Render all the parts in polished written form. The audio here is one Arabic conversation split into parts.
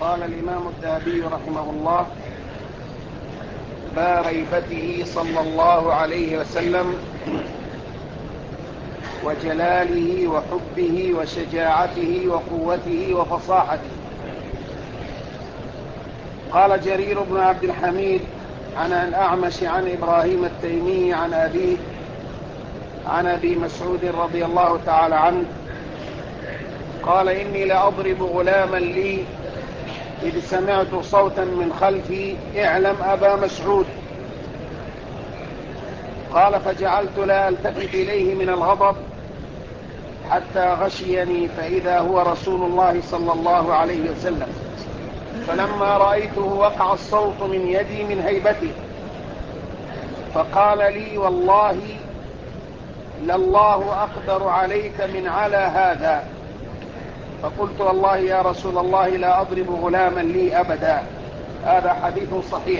قال الإمام الذهبي رحمه الله: لا ريبته صلى الله عليه وسلم وجلاله وحبه وشجاعته وقوته وفصاحته. قال جرير بن عبد الحميد عن الأعمش عن إبراهيم التيمي عن أبيه عن أبي مسعود رضي الله تعالى عنه قال: إني لأضرب غلاما لي إذ سمعت صوتا من خلفي: اعلم أبا مسعود. قال: فجعلت لا ألتفت إليه من الغضب حتى غشيني فإذا هو رسول الله صلى الله عليه وسلم، فلما رأيته وقع الصوت من يدي من هيبته، فقال لي: والله لله أقدر عليك من على هذا. فقلت: والله يا رسول الله لا أضرب غلاما لي أبدا. هذا حديث صحيح.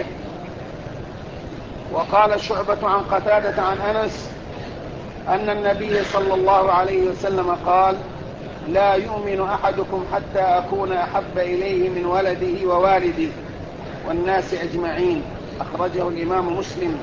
وقال شعبة عن قتادة عن أنس أن النبي صلى الله عليه وسلم قال: لا يؤمن أحدكم حتى أكون أحب إليه من ولده ووالده والناس أجمعين. أخرجه الإمام مسلم.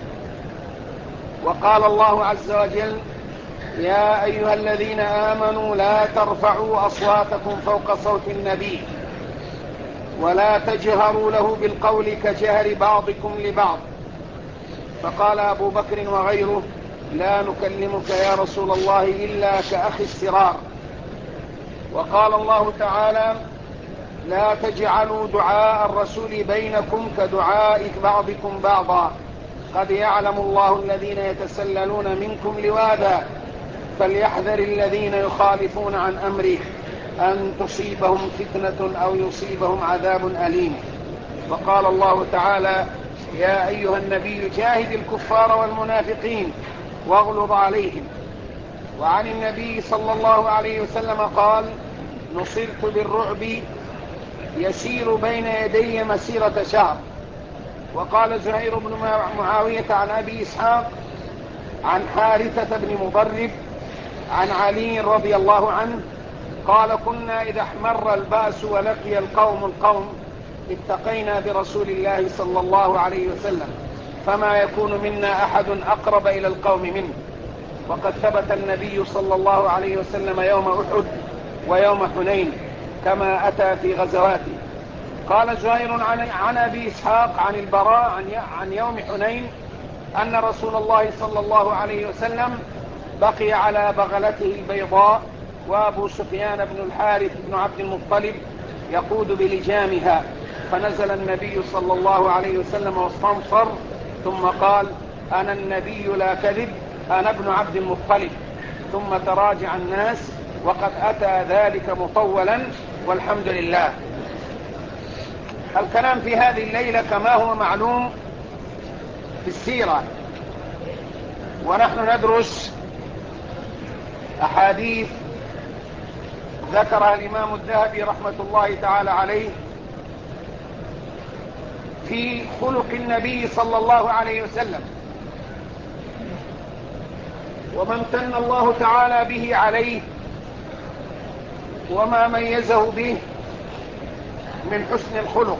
وقال الله عز وجل: يا أيها الذين آمنوا لا ترفعوا أصواتكم فوق صوت النبي ولا تجهروا له بالقول كجهر بعضكم لبعض. فقال أبو بكر وغيره: لا نكلمك يا رسول الله إلا كأخي السرار. وقال الله تعالى: لا تجعلوا دعاء الرسول بينكم كدعاء بعضكم بعضا قد يعلم الله الذين يتسللون منكم لواذا فليحذر الذين يخالفون عن أمره أن تصيبهم فتنة أو يصيبهم عذاب أليم. وقال الله تعالى: يا أيها النبي جاهد الكفار والمنافقين واغلظ عليهم. وعن النبي صلى الله عليه وسلم قال: نصرت بالرعب يسير بين يدي مسيرة شهر. وقال زهير بن معاوية عن أبي إسحاق عن حارثة بن مضرب عن علي رضي الله عنه قال: كنا إذا احمر البأس ولقي القوم اتقينا برسول الله صلى الله عليه وسلم فما يكون منا أحد أقرب إلى القوم منه. وقد ثبت النبي صلى الله عليه وسلم يوم أحد ويوم حنين كما أتى في غزواته. قال زهير عن أبي إسحاق عن البراء عن يوم حنين أن رسول الله صلى الله عليه وسلم بقي على بغلته البيضاء وأبو سفيان بن الحارث بن عبد المطلب يقود بلجامها، فنزل النبي صلى الله عليه وسلم واستنصر ثم قال: أنا النبي لا كذب، أنا ابن عبد المطلب. ثم تراجع الناس وقد أتى ذلك مطولا والحمد لله. الكلام في هذه الليلة كما هو معلوم في السيرة، ونحن ندرس أحاديث ذكرها الإمام الذهبي رحمة الله تعالى عليه في خلق النبي صلى الله عليه وسلم وما امتن الله تعالى به عليه وما ميزه به من حسن الخلق.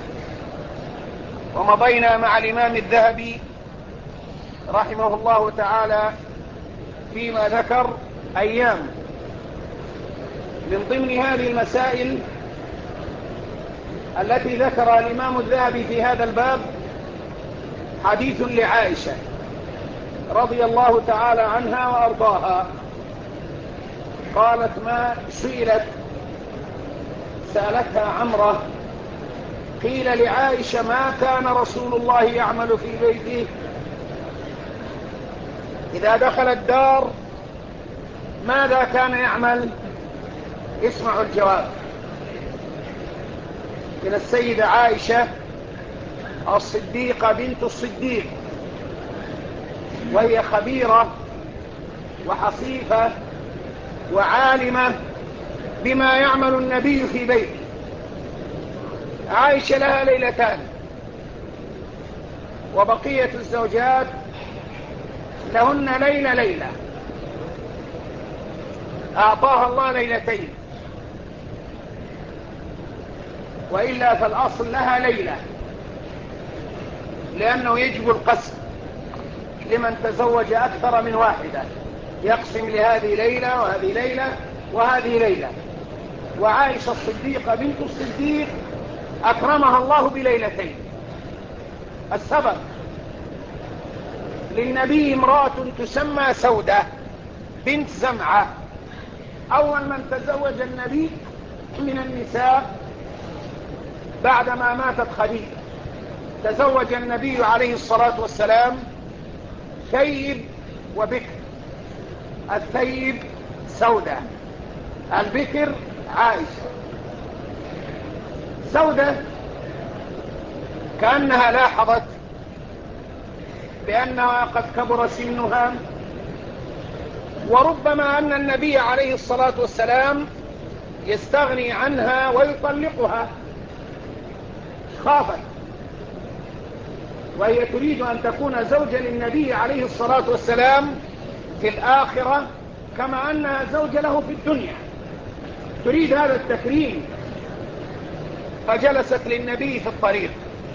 ومضينا مع الإمام الذهبي رحمه الله تعالى فيما ذكر أيام. من ضمن هذه المسائل التي ذكرها الإمام الذهبي في هذا الباب حديث لعائشة رضي الله تعالى عنها وأرضاها. قالت: ما سألتها عمرة: قيل لعائشة ما كان رسول الله يعمل في بيته إذا دخل الدار ماذا كان يعمل؟ اسمعوا الجواب من السيدة عائشة الصديقة بنت الصديق، وهي خبيرة وحصيفة وعالمة بما يعمل النبي في بيته. عائشة لها ليلتان، وبقية الزوجات لهن ليلة. أعطاها الله ليلتين. وإلا فالأصل لها ليلة، لأنه يجب القسم لمن تزوج أكثر من واحدة، يقسم لهذه ليلة وهذه ليلة وهذه ليلة. وعائشة الصديقة بنت الصديق أكرمها الله بليلتين. السبب: للنبي امرأة تسمى سودة بنت زمعة، أول من تزوج النبي من النساء بعدما ماتت خديجة. تزوج النبي عليه الصلاة والسلام ثيب وبكر. الثيب سودة، البكر عائشة. سودة كأنها لاحظت بأنها قد كبر سنها، وربما أن النبي عليه الصلاة والسلام يستغني عنها ويطلقها، خافت، وهي تريد أن تكون زوجة للنبي عليه الصلاة والسلام في الآخرة كما أنها زوجة له في الدنيا، تريد هذا التكريم. فجلست للنبي في الطريق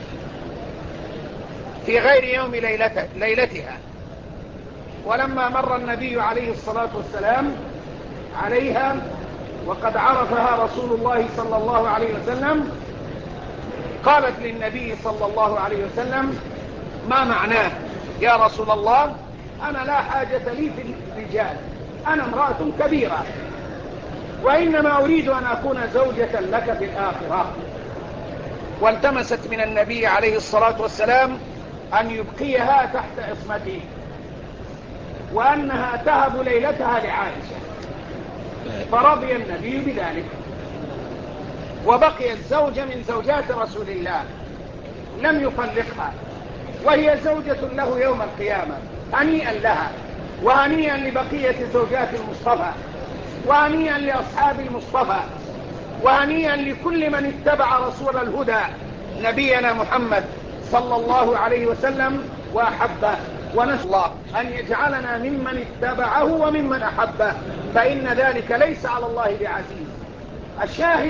في غير يوم ليلتها، ولما مر النبي عليه الصلاة والسلام عليها وقد عرفها رسول الله صلى الله عليه وسلم، قالت للنبي صلى الله عليه وسلم: ما معناه يا رسول الله؟ أنا لا حاجة لي في الرجال، أنا امرأة كبيرة، وإنما أريد أن أكون زوجة لك في الآخرة. والتمست من النبي عليه الصلاة والسلام أن يبقيها تحت عصمته، وأنها تهب ليلتها لعائشة، فرضي النبي بذلك، وبقيت زوجة من زوجات رسول الله لم يطلقها، وهي زوجة له يوم القيامة. هنيئا لها، وهنيئا لبقية زوجات المصطفى، وهنيئا لأصحاب المصطفى، وهنيئا لكل من اتبع رسول الهدى نبينا محمد صلى الله عليه وسلم وأحبه. ونسأل الله أن يجعلنا ممن اتبعه وممن أحبه، فإن ذلك ليس على الله بعزيز. الشاهد: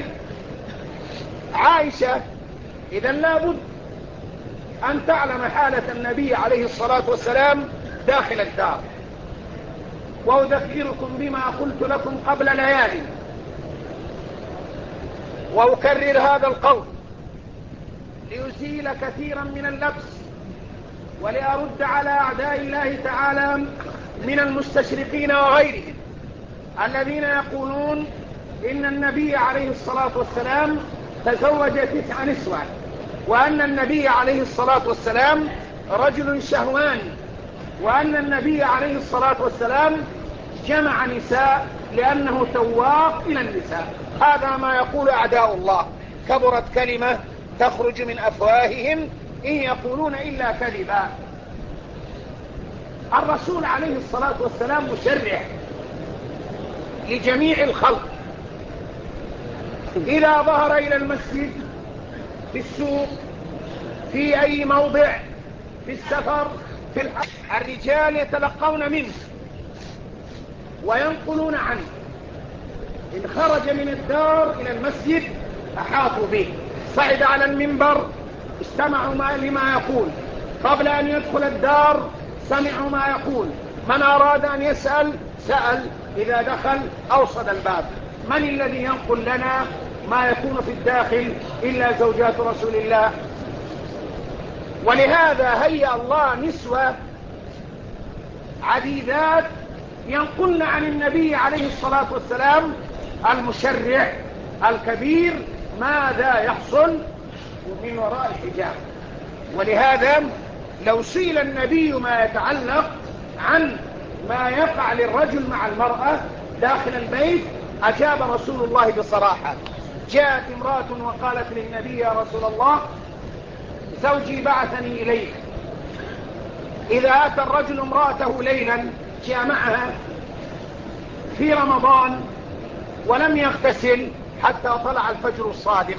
عائشة إذا لابد أن تعلم حالة النبي عليه الصلاة والسلام داخل الدار. وأذكركم بما قلت لكم قبل ليالي، وأكرر هذا القول ليزيل كثيرا من اللبس، ولأرد على أعداء الله تعالى من المستشرقين وغيرهم الذين يقولون إن النبي عليه الصلاة والسلام تزوج 9 نسوة، وأن النبي عليه الصلاة والسلام رجل شهواني، وأن النبي عليه الصلاة والسلام جمع نساء لأنه تواق إلى النساء. هذا ما يقول أعداء الله، كبرت كلمة تخرج من أفواههم إن يقولون إلا كذبا. الرسول عليه الصلاة والسلام مشرع لجميع الخلق، إذا ظهر إلى المسجد، في السوق، في أي موضع، في السفر، في الحج، الرجال يتلقون منه وينقلون عنه. إن خرج من الدار إلى المسجد أحاطوا به، صعد على المنبر استمعوا لما يقول، قبل أن يدخل الدار سمعوا ما يقول، من أراد أن يسأل سأل، إذا دخل أوصد الباب. من الذي ينقل لنا ما يكون في الداخل إلا زوجات رسول الله؟ ولهذا هيأ الله نسوة عديدات ينقلن عن النبي عليه الصلاة والسلام المشرع الكبير ماذا يحصل من وراء الحجاب. ولهذا لو سئل النبي ما يتعلق عن ما يقع للرجل مع المرأة داخل البيت أجاب رسول الله بصراحة. جاءت امرأة وقالت للنبي: يا رسول الله، زوجي بعثني إليك، إذا أتى الرجل امرأته ليلا جاء معها في رمضان ولم يغتسل حتى طلع الفجر الصادق،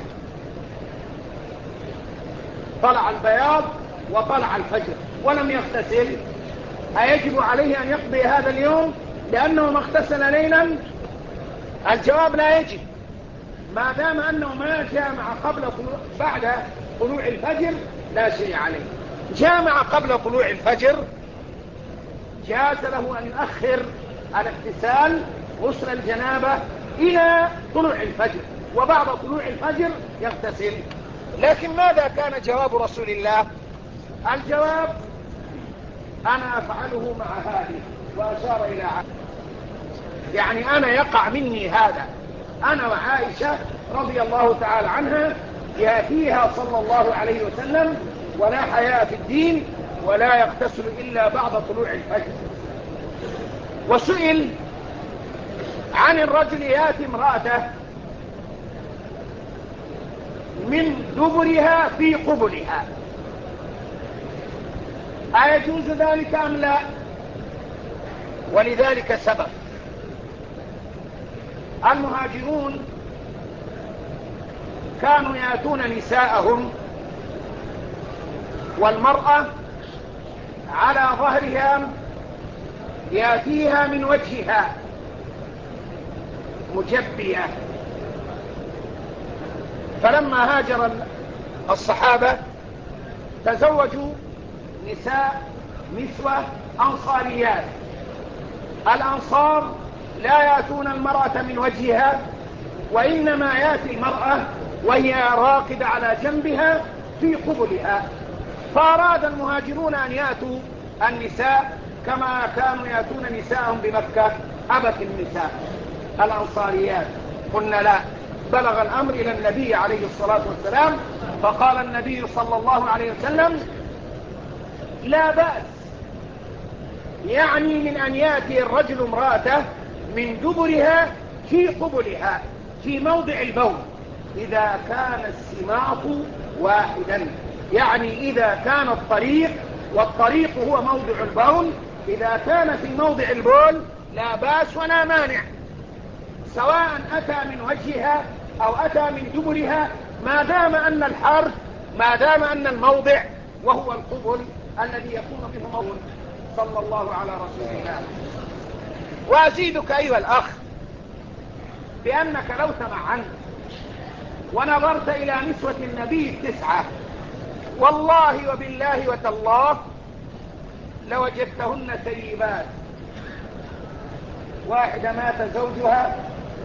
طلع البياض وطلع الفجر ولم يغتسل، أيجب عليه أن يقضي هذا اليوم لأنه ما اغتسل ليلا؟ الجواب: لا يجب. ما دام أنه ما جامع بعد طلوع الفجر لا شيء عليه. جامع قبل طلوع الفجر جاز له أن يؤخر الاغتسال غسل الجنابة إلى طلوع الفجر، وبعد طلوع الفجر يغتسل. لكن ماذا كان جواب رسول الله؟ الجواب: أنا أفعله مع هذه، وأشار إلى عائشة. يعني أنا يقع مني هذا، أنا وعائشة رضي الله تعالى عنها، يأتيها صلى الله عليه وسلم ولا حياء في الدين، ولا يغتسل إلا بعد طلوع الفجر. وسئل عن الرجل يأتي امرأته من دبرها في قبلها، أيجوز ذلك أم لا؟ ولذلك سبب. المهاجرون كانوا يأتون نساءهم والمرأة على ظهرها يأتيها من وجهها مجبية. فلما هاجر الصحابة تزوجوا نسوة أنصاريات. الأنصار لا يأتون المرأة من وجهها، وإنما يأتي المرأة وهي راقدة على جنبها في قبلها. فأراد المهاجرون أن يأتوا النساء كما كانوا يأتون نساءهم بمكة. أبت النساء الأنصاريات، قلنا لا. بلغ الأمر إلى النبي عليه الصلاة والسلام، فقال النبي صلى الله عليه وسلم: لا بأس، يعني من أن يأتي الرجل امرأته من دبرها في قبلها في موضع البول، إذا كان السماط واحدا. يعني إذا كان الطريق، والطريق هو موضع البول، إذا كان في موضع البول لا بأس ولا مانع، سواء أتى من وجهها أو أتى من دبرها، ما دام أن الموضع وهو القبل الذي يكون منه موضع. صلى الله على رسول الله. وأزيدك أيها الأخ بأنك لو تمعنت ونظرت إلى نسوة النبي التسعة، والله وبالله وتالله لوجدتهن سيبات. واحدة مات زوجها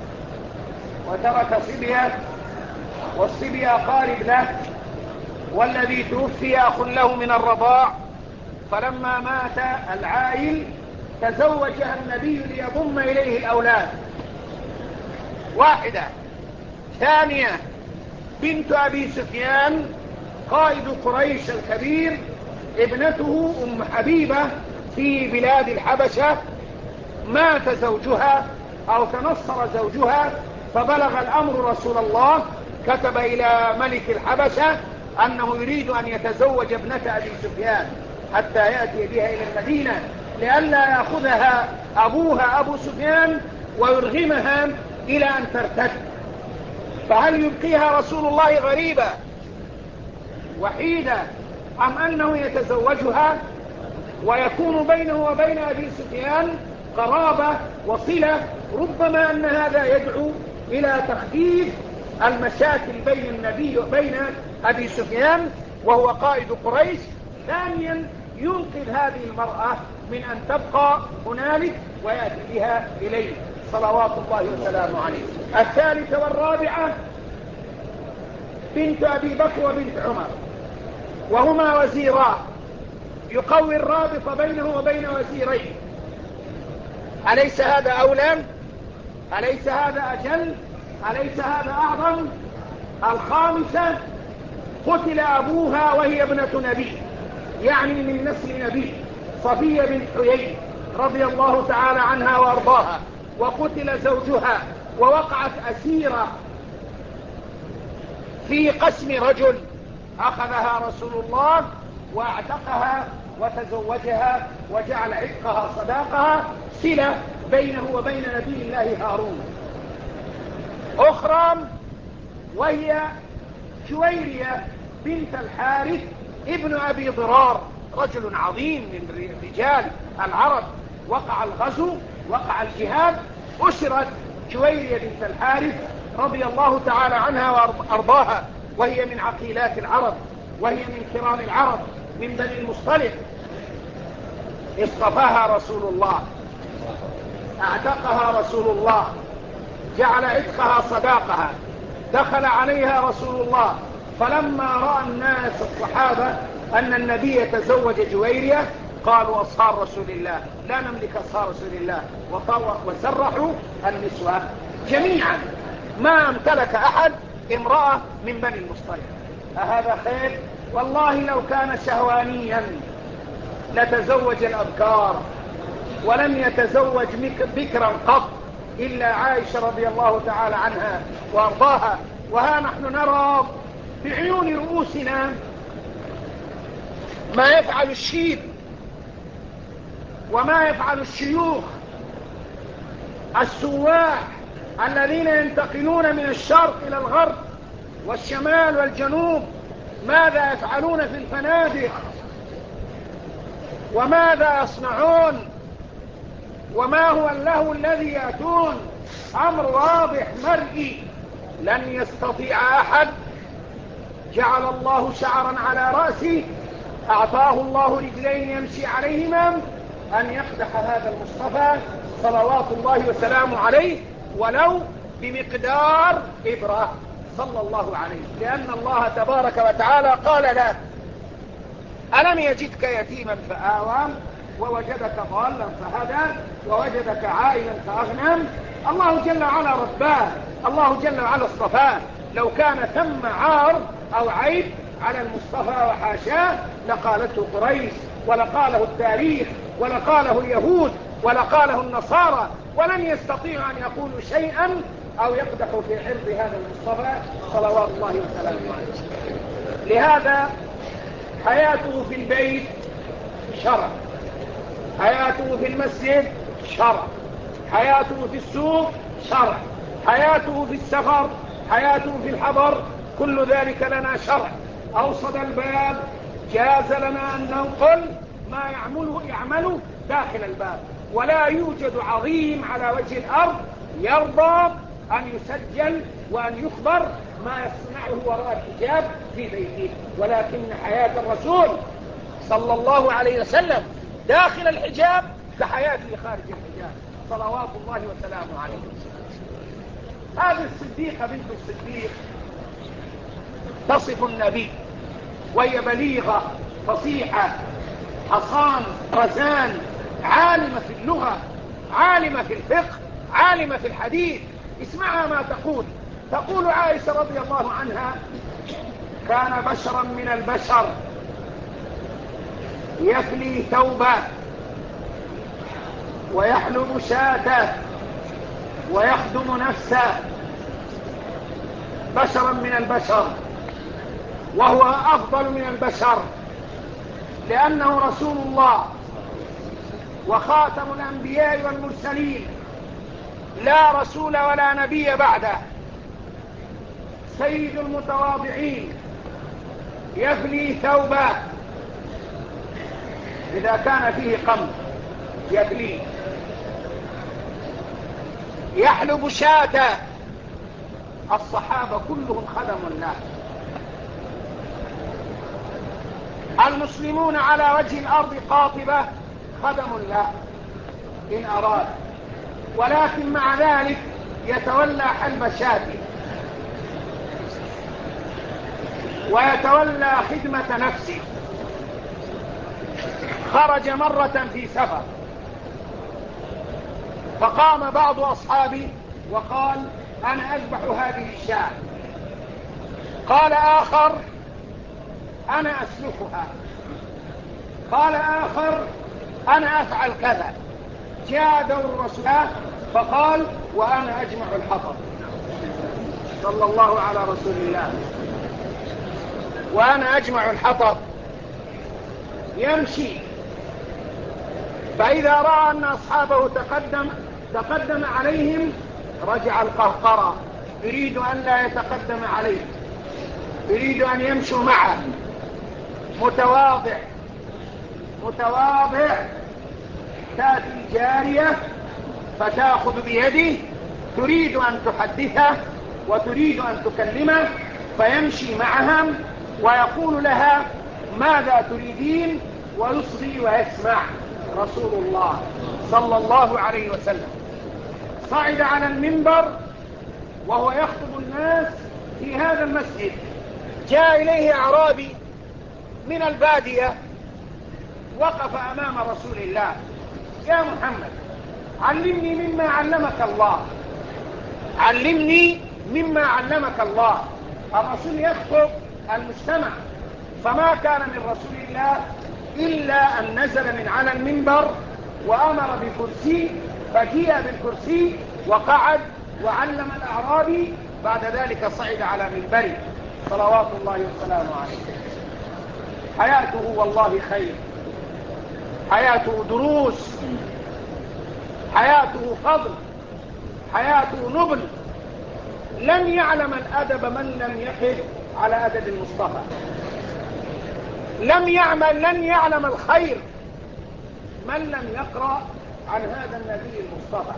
وترك صبية، والصبية قارب له، والذي توفي أخ له من الرضاع، فلما مات العائل تزوجها النبي ليضم إليه الأولاد. واحدة. ثانية بنت أبي سفيان قائد قريش الكبير، ابنته أم حبيبة في بلاد الحبشة، مات زوجها أو تنصر زوجها، فبلغ الأمر رسول الله، كتب إلى ملك الحبشة أنه يريد أن يتزوج ابنة أبي سفيان حتى يأتي بها إلى المدينة، لئلا يأخذها أبوها أبو سفيان ويرغمها إلى أن ترتد. فهل يبقيها رسول الله غريبة وحيدة، أم أنه يتزوجها ويكون بينه وبين أبي سفيان قرابة وصلة؟ ربما أن هذا يدعو إلى تخفيف المشاكل بين النبي وبين أبي سفيان وهو قائد قريش. ثانيا ينقذ هذه المرأة من أن تبقى هنالك ويأتي بها إليه صلوات الله وسلامه عليه. الثالثة والرابعة بنت أبي بكر وبنت عمر، وهما وزيران، يقوي الرابط بينه وبين وزيرين. أليس هذا أولى؟ أليس هذا أجل؟ أليس هذا أعظم؟ الخامسة قتل أبوها وهي ابنة نبي، يعني من نسل نبي، صفية بنت حيي رضي الله تعالى عنها وأرضاها، وقتل زوجها ووقعت أسيرة في قسم رجل، أخذها رسول الله واعتقها وتزوجها وجعل عتقها صداقها صلة بينه وبين نبي الله هارون. أخرى وهي جويرية بنت الحارث ابن أبي ضرار، رجل عظيم من رجال العرب، وقع الغزو، وقع الجهاد، أسرت جويرية بنت الحارث رضي الله تعالى عنها وأرضاها، وهي من عقيلات العرب، وهي من كرام العرب، من بني المصطلق. اصطفاها رسول الله، اعتقها رسول الله، جعل عتقها صداقها، دخل عليها رسول الله. فلما رأى الناس الصحابة أن النبي تزوج جويرية قالوا أصهار رسول الله، لا نملك أصهار رسول الله، وسرحوا النسوة جميعا. ما امتلك أحد امرأة من بني المصطلق. أهذا خير؟ والله لو كان شهوانيا لتزوج الأبكار، ولم يتزوج بكرا قط إلا عائشة رضي الله تعالى عنها وأرضاها. وها نحن نرى بعيون رؤوسنا ما يفعل الشيب وما يفعل الشيوخ السواح الذين ينتقلون من الشرق إلى الغرب والشمال والجنوب. ماذا يفعلون في الفنادق، وماذا يصنعون، وما هو اللهو الذي يأتون. أمر واضح مرئي. لن يستطيع أحد. جعل الله شعرا على رأسه، أعطاه الله رجلين يمشي عليهما، أن يقدح هذا المصطفى صلوات الله وسلامه عليه ولو بمقدار إبرة صلى الله عليه. لأن الله تبارك وتعالى قال له: ألم يجدك يتيما فآوى، ووجدك ضالا فهدى، ووجدك عائلا فأغنى. الله جل وعلا رباه، الله جل وعلا اصطفاه. لو كان ثم عار أو عيب على المصطفى وحاشاه لقالته قريش، ولقاله التاريخ، ولقاله اليهود، ولقاله النصارى، ولن يستطيعوا أن يقولوا شيئا أو يقدحوا في عرض هذا المصطفى صلوات الله وسلامه عليه. لهذا حياته في البيت شرع، حياته في المسجد شرع، حياته في السوق شرع، حياته في السفر، حياته في الحضر، كل ذلك لنا شرع. أوصد الباب، جاز لنا أن ننقل ما يعمله داخل الباب. ولا يوجد عظيم على وجه الأرض يرضى أن يسجل وأن يخبر ما يصنعه وراء الحجاب في بيته. ولكن حياة الرسول صلى الله عليه وسلم داخل الحجاب كحياته خارج الحجاب صلوات الله وسلامه عليه. هذه الصديقة بنت الصديق تصف النبي، وهي بليغة فصيحة حصان رزان، عالمة في اللغة، عالمة في الفقه، عالمة في الحديث. اسمعها ما تقول عائشة رضي الله عنها: كان بشرا من البشر يفلي ثوبه ويحلب شاته ويخدم نفسه. بشرا من البشر، وهو أفضل من البشر، لأنه رسول الله وخاتم الأنبياء والمرسلين، لا رسول ولا نبي بعده، سيد المتواضعين. يفلي ثوبه إذا كان فيه قمح يفليه، يحلب شاته. الصحابة كلهم خدم له. المسلمون على وجه الأرض قاطبة خدم له إن أراد، ولكن مع ذلك يتولى حلب شاته ويتولى خدمة نفسه. خرج مرة في سفر، فقام بعض أصحابه وقال: أنا أذبح هذه الشاة. قال آخر: أنا أسلخها. قال آخر: أنا أفعل كذا. جاء دور الرسول فقال: وأنا أجمع الحطب. صلى الله على رسول الله. وأنا أجمع الحطب. يمشي، فإذا رأى أن أصحابه تقدم عليهم رجع القهقرة، يريد أن لا يتقدم عليه، يريد أن يمشوا معه. متواضع متواضع. تأتي جارية فتأخذ بيده تريد أن تحدثه وتريد أن تكلمه فيمشي معها ويقول لها ماذا تريدين، ويصغي ويسمع. رسول الله صلى الله عليه وسلم صعد على المنبر وهو يخطب الناس في هذا المسجد. جاء إليه أعرابي من البادية، وقف أمام رسول الله: يا محمد، علمني مما علمك الله، علمني مما علمك الله. الرسول يخطب المجتمع، فما كان من رسول الله إلا أن نزل من على المنبر وأمر بكرسي، فجيء بالكرسي وقعد وعلم الأعرابي. بعد ذلك صعد على منبره صلوات الله وسلامه عليه. حياته والله خير، حياته دروس، حياته فضل، حياته نبل. لن يعلم الأدب من لم يقف على أدب المصطفى، لن يعلم الخير من لم يقرأ عن هذا النبي المصطفى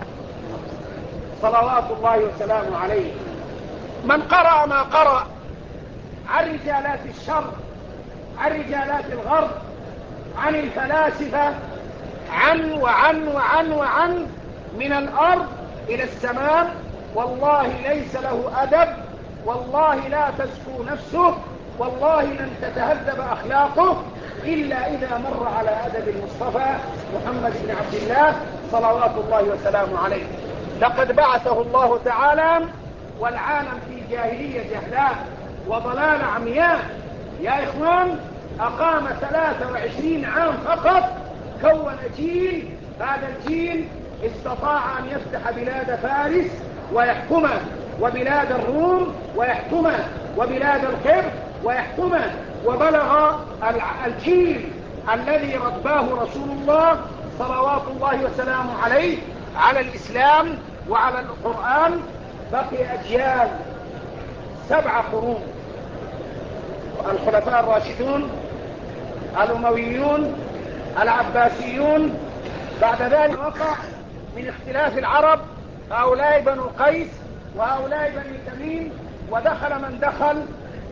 صلوات الله وسلامه عليه. من قرأ ما قرأ عن رجالات الشر، عن رجالات الغرب، عن الفلاسفة، عن وعن وعن وعن من الأرض إلى السماء، والله ليس له أدب، والله لا تزكو نفسه، والله لن تتهذب أخلاقه إلا إذا مر على أدب المصطفى محمد بن عبد الله صلوات الله وسلامه عليه. لقد بعثه الله تعالى والعالم في جاهلية جهلاء وضلال عمياء. يا إخوان، أقام 23 عام فقط، كون جيل. هذا الجيل استطاع أن يفتح بلاد فارس ويحكمه، وبلاد الروم ويحكمه، وبلاد القبط ويحكمه، وبلغ الجيل الذي رباه رسول الله صلوات الله وسلامه عليه على الإسلام وعلى القرآن. بقي أجيال 7 قرون: الخلفاء الراشدون، الأمويون، العباسيون. بعد ذلك وقع من اختلاف العرب، هؤلاء بنو قيس وهؤلاء بني تميم، ودخل من دخل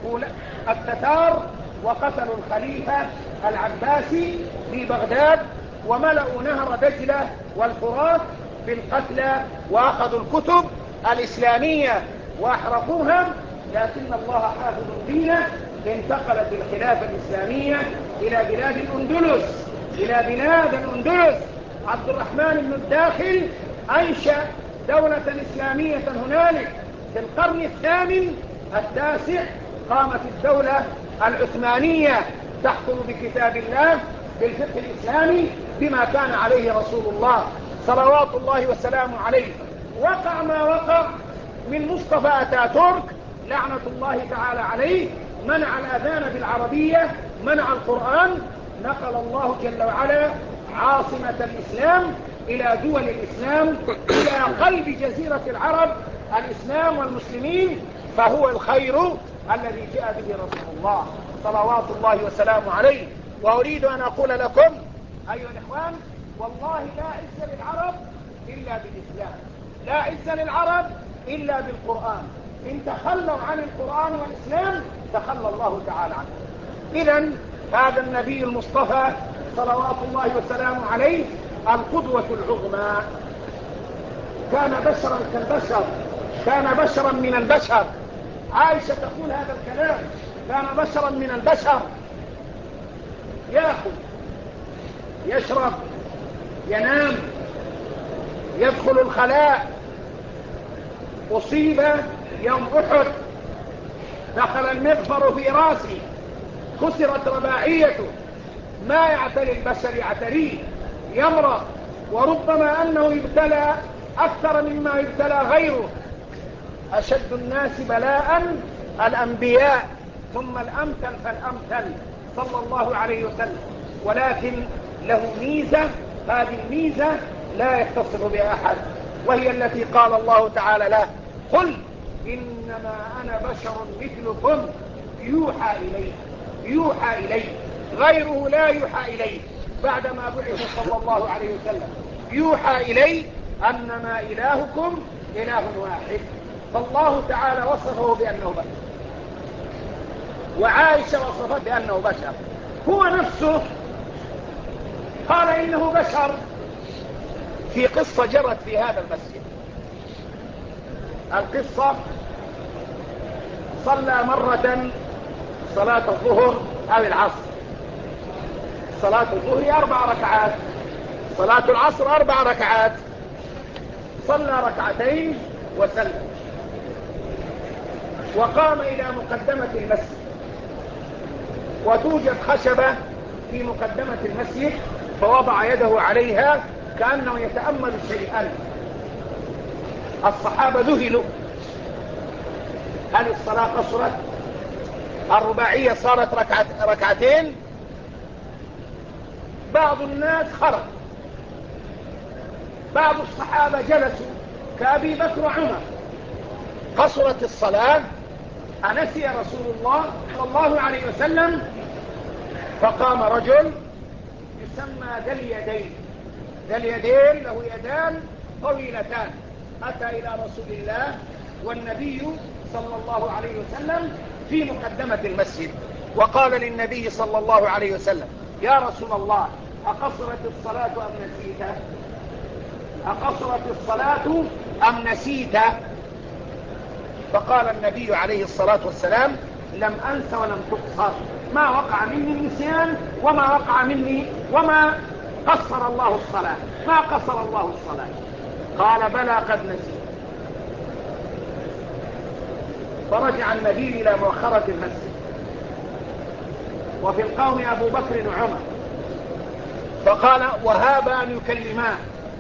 التتار وقتلوا الخليفة العباسي في بغداد، وملأوا نهر دجلة والفرات بالقتلى، وأخذوا الكتب الإسلامية وأحرقوها. لكن الله حافظ دينه. انتقلت الخلافة الإسلامية إلى بلاد الأندلس، إلى بلاد الأندلس. عبد الرحمن بن الداخل أنشأ دولة إسلامية هنالك. في القرن الثامن التاسع قامت الدولة العثمانية تحكم بكتاب الله بالفقه الإسلامي بما كان عليه رسول الله صلوات الله وسلامه عليه. وقع ما وقع من مصطفى أتاتورك لعنة الله تعالى عليه، منع الأذان بالعربية، منع القرآن. نقل الله جل وعلا عاصمة الإسلام إلى دول الإسلام، إلى قلب جزيرة العرب، الإسلام والمسلمين، فهو الخير الذي جاء به رسول الله صلوات الله وسلامه عليه. وأريد أن أقول لكم أيها الإخوان، والله لا عز للعرب إلا بالإسلام، لا عز للعرب إلا بالقرآن. إن تخلوا عن القرآن والإسلام تخلى الله تعالى عنه. إذن هذا النبي المصطفى صلوات الله وسلامه عليه القدوة العظمى. كان بشرا كالبشر، كان بشرا من البشر. عائشة تقول هذا الكلام: كان بشرا من البشر، يأكل، يشرب، ينام، يدخل الخلاء. أصيب يوم أحد، دخل المغفر في راسه، كسرت رباعيته، ما يعتري البشر يعتريه، يمرض، وربما أنه يبتلى أكثر مما يبتلى غيره. أشد الناس بلاء الأنبياء، ثم الأمثل فالأمثل صلى الله عليه وسلم. ولكن له ميزة، هذه الميزة لا يتصف بها أحد، وهي التي قال الله تعالى له: قل إنما أنا بشر مثلكم يوحى إلي. يوحى إلي، غيره لا يوحى إليه بعدما بعث صلى الله عليه وسلم. يوحى إلي أنما إلهكم إله واحد. فالله تعالى وصفه بأنه بشر، وعائشة وصفته بأنه بشر، هو نفسه قال إنه بشر في قصة جرت في هذا المسجد. القصة: صلى مرة صلاة الظهر أو العصر. صلاة الظهر 4 ركعات، صلاة العصر 4 ركعات، صلى ركعتين وسلم، وقام إلى مقدمة المسجد، وتوجد خشبة في مقدمة المسجد، فوضع يده عليها كأنه يتأمل شيئا. الصحابة ذهلوا، هل الصلاة قصرت؟ الرباعية صارت ركعتين؟ بعض الناس خرج، بعض الصحابة جلسوا كأبي بكر وعمر. قصرت الصلاة، أنسي رسول الله صلى الله عليه وسلم، فقام رجل يسمى ذا اليدين. ذا اليدين له يدان طويلتان، أتى إلى رسول الله والنبي صلى الله عليه وسلم في مقدمة المسجد، وقال للنبي صلى الله عليه وسلم: يا رسول الله، أقصرت الصلاة أم نسيت؟ أقصرت الصلاة أم نسيت؟ فقال النبي عليه الصلاة والسلام: لم أنس ولم تقصر، ما وقع مني النسيان وما وقع مني، وما قصر الله الصلاة، ما قصر الله الصلاة. قال: بلى قد نسيت. فرجع النبي إلى مؤخرة المسجد، وفي القوم أبو بكر وعمر، فقال: وهابا أن يكلمان،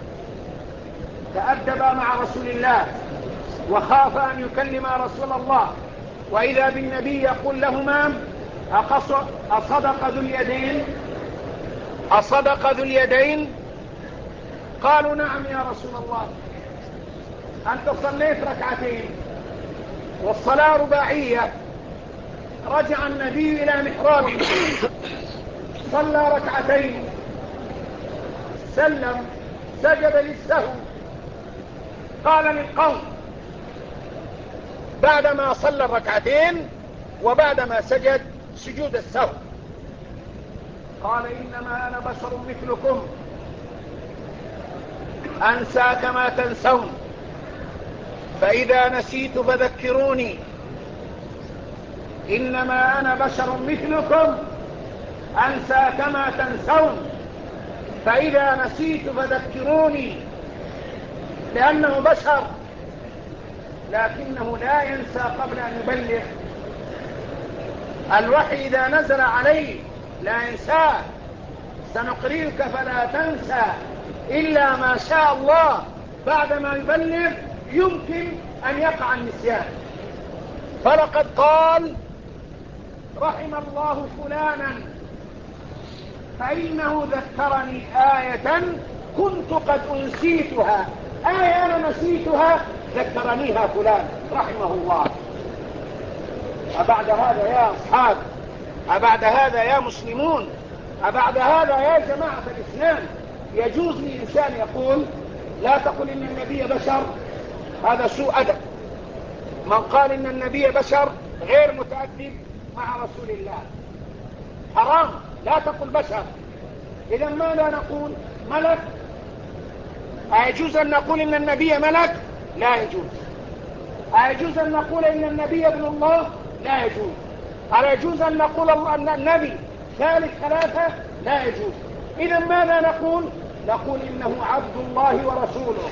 تأدبا مع رسول الله وخافا أن يكلما رسول الله، وإذا بالنبي يقول لهما: أصدق ذو اليدين؟ أصدق ذو اليدين؟ قالوا: نعم يا رسول الله، أنت صليت ركعتين والصلاة رباعية. رجع النبي إلى محرابه، صلى ركعتين، سلم، سجد للسهو. قال للقوم بعدما صلى الركعتين وبعدما سجد سجود السهو: قال: إنما أنا بشر مثلكم، أنسى كما تنسون، فإذا نسيت فذكروني. إنما أنا بشر مثلكم، أنسى كما تنسون، فإذا نسيت فذكروني. لأنه بشر، لكنه لا ينسى قبل أن يبلغ. الوحي إذا نزل عليه لا ينساه، سنقرئك فلا تنسى إلا ما شاء الله. بعدما يبلغ يمكن أن يقع النسيان. فلقد قال: رحم الله فلانا فإنه ذكرني آية كنت قد أنسيتها. آية أنا نسيتها ذكرنيها فلان رحمه الله. أبعد هذا يا أصحاب، أبعد هذا يا مسلمون، أبعد هذا يا جماعة الإسلام يجوز لإنسان يقول: لا تقل إن النبي بشر؟ هذا سوء أدب. من قال إن النبي بشر غير متأدب مع رسول الله، حرام. لا تقل بشر. إذا ماذا نقول؟ ملك؟ أيجوز أن نقول إن النبي ملك؟ لا يجوز. أيجوز أن نقول إن النبي ابن الله؟ لا يجوز. أيجوز أن نقول أن النبي ثالث ثلاثة؟ لا يجوز. إذا ماذا نقول؟ نقول إنه عبد الله ورسوله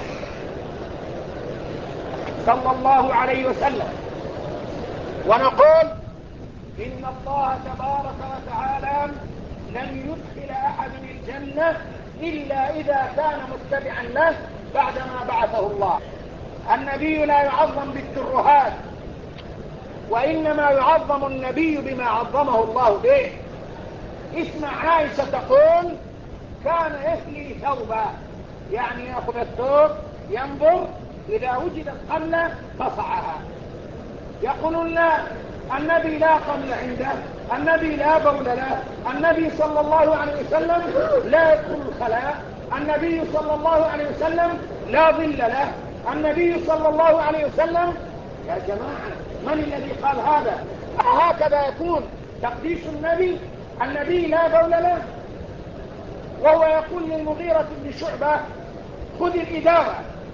صلى الله عليه وسلم. ونقول إن الله تبارك وتعالى لن يدخل أحد الجنة إلا إذا كان متبعا له بعدما بعثه الله. النبي لا يعظم بالترهات، وإنما يعظم النبي بما عظمه الله به. اسمع عائشة تقول: كان يهلي ثوبا، يعني يأخذ الثوب ينظر، إذا وجدت قملة قصعها. يقولون: لا، النبي لا قمل عنده، النبي لا بول له، النبي صلى الله عليه وسلم لا يدخل الخلاء، النبي صلى الله عليه وسلم لا ظل له، النبي صلى الله عليه وسلم يا جماعة من الذي قال هذا؟ هكذا يكون تقديس النبي؟ النبي لا بول له، وهو يقول للمغيرة بن شعبة خذ الإداوة،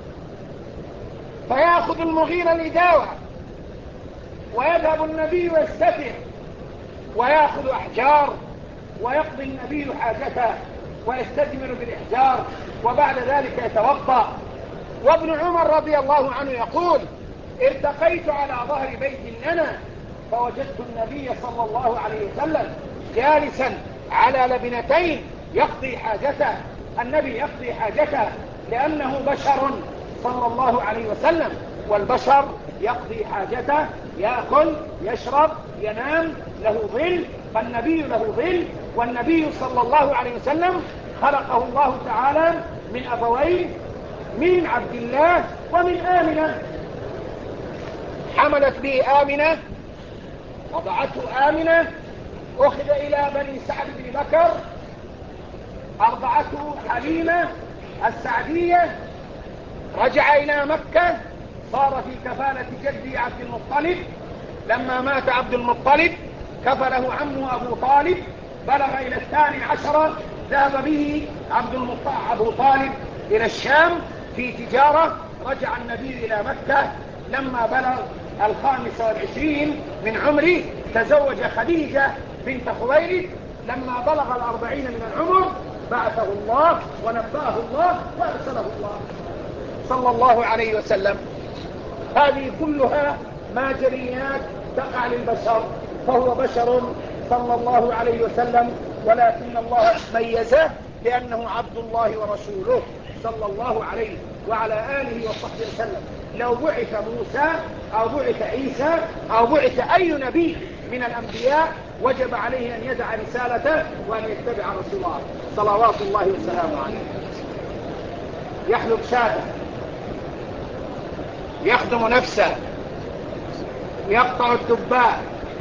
فيأخذ المغيرة الإداوة ويذهب النبي يستتر ويأخذ أحجار ويقضي النبي حاجته ويستثمر بالإحجار، وبعد ذلك يتوضأ. وابن عمر رضي الله عنه يقول ارتقيت على ظهر بيت لنا فوجدت النبي صلى الله عليه وسلم جالسا على لبنتين يقضي حاجته. النبي يقضي حاجته لأنه بشر صلى الله عليه وسلم، والبشر يقضي حاجته، يأكل يشرب ينام، له ظل، فالنبي له ظل. والنبي صلى الله عليه وسلم خلقه الله تعالى من أبوين، من عبد الله ومن آمنة، حملت به آمنة وضعته آمنة، أخذ إلى بني سعد بن بكر، أرضعته حليمة السعدية، رجع إلى مكة، صار في كفالة جدي عبد المطلب. لما مات عبد المطلب كفله عمه أبو طالب، بلغ إلى 12 ذهب به أبو طالب إلى الشام في تجارة. رجع النبي إلى مكة لما بلغ 25 من عمره، تزوج خديجة بنت خويلد. لما بلغ 40 من العمر بعثه الله ونبأه الله وأرسله الله صلى الله عليه وسلم. هذه كلها ماجريات تقع للبشر، فهو بشر صلى الله عليه وسلم، ولكن الله ميزه لأنه عبد الله ورسوله صلى الله عليه وعلى آله وصحبه وسلم. لو بعث موسى أو بعث عيسى أو بعث أي نبي من الأنبياء وجب عليه أن يدع رسالته وأن يتبع رسوله صلوات الله وسلامه عليه. يحلب شاته، يخدم نفسه، يقطع الدباء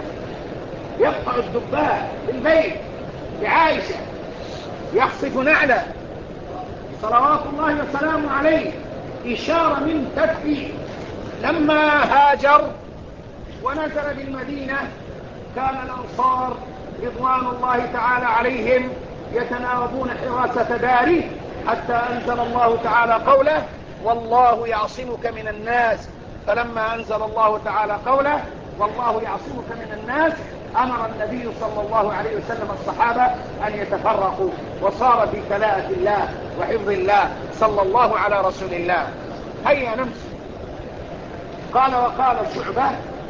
في البيت بعائشة، يخصف نعله صلوات الله وسلامه عليه، إشارة من كفه. لما هاجر ونزل بالمدينة كان الأنصار رضوان الله تعالى عليهم يتناوبون حراسة داره، حتى أنزل الله تعالى قوله والله يعصمك من الناس. فلما أنزل الله تعالى قوله والله يعصمك من الناس أمر النبي صلى الله عليه وسلم الصحابة أن يتفرقوا، وصار في كلاءة الله وحفظ الله صلى الله على رسول الله. هيا نمشي. قال وقال شعبة